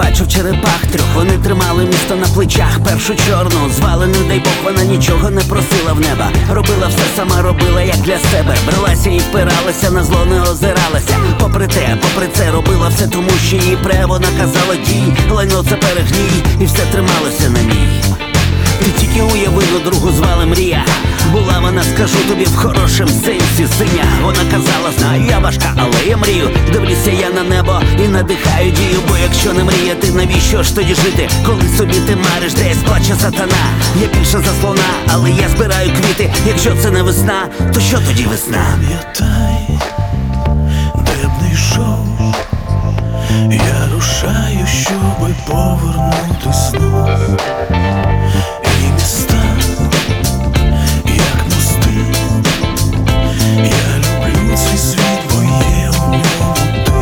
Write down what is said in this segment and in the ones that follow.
бачив черепах трьох. Вони тримали місто на плечах. Першу чорну звали, не дай Бог, вона нічого не просила в неба. Робила все сама, робила як для себе. Бралася і впиралася, на зло не озиралася. Попри це робила все, тому що її пре. Вона казала дій, лайно це перегній, і все трималося на ній. Ти тільки уяви, другу звали Мрія. Була вона, скажу тобі, в хорошем сенсі синя. Вона казала, знаю, я важка, але я мрію. Дивлюся я на небо і надихаю дію. Бо якщо не мріяти, навіщо ж тоді жити? Коли собі ти мариш, десь плаче сатана. Я більше за слона, але я збираю квіти. Якщо це не весна, то що тоді весна? Пам'ятай, де б не йшов, я рушаю, щоби повернути знов. І міста, як мости, я люблю цей світ, бо є у ньому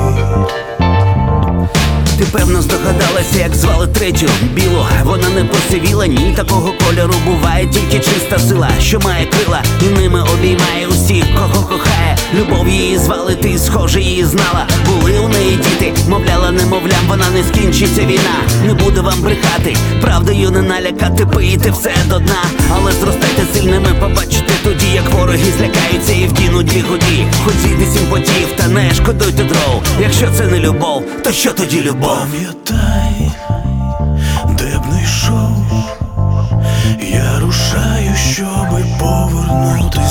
ти. Ти певно здогадалася, як звали третю білу. Вона не посивіла, ні, такого кольору буває тільки чиста сила, що має крила і ними обіймає усіх, кого кохає. Любов її звали, ти схоже її знала. Були у неї діти, мовляла немовлям, вона не скінчиться війна. Не буде вам брехати, правдою не налякати, пийте все до дна. Але зростайте сильними, побачите тоді, як вороги злякаються і вдінуть бігуді. Хоч зійди сім потів, та не шкодуйте дров. Якщо це не любов, то що тоді любов? Пам'ятай, де б не йшов, я рушаю, щоби повернути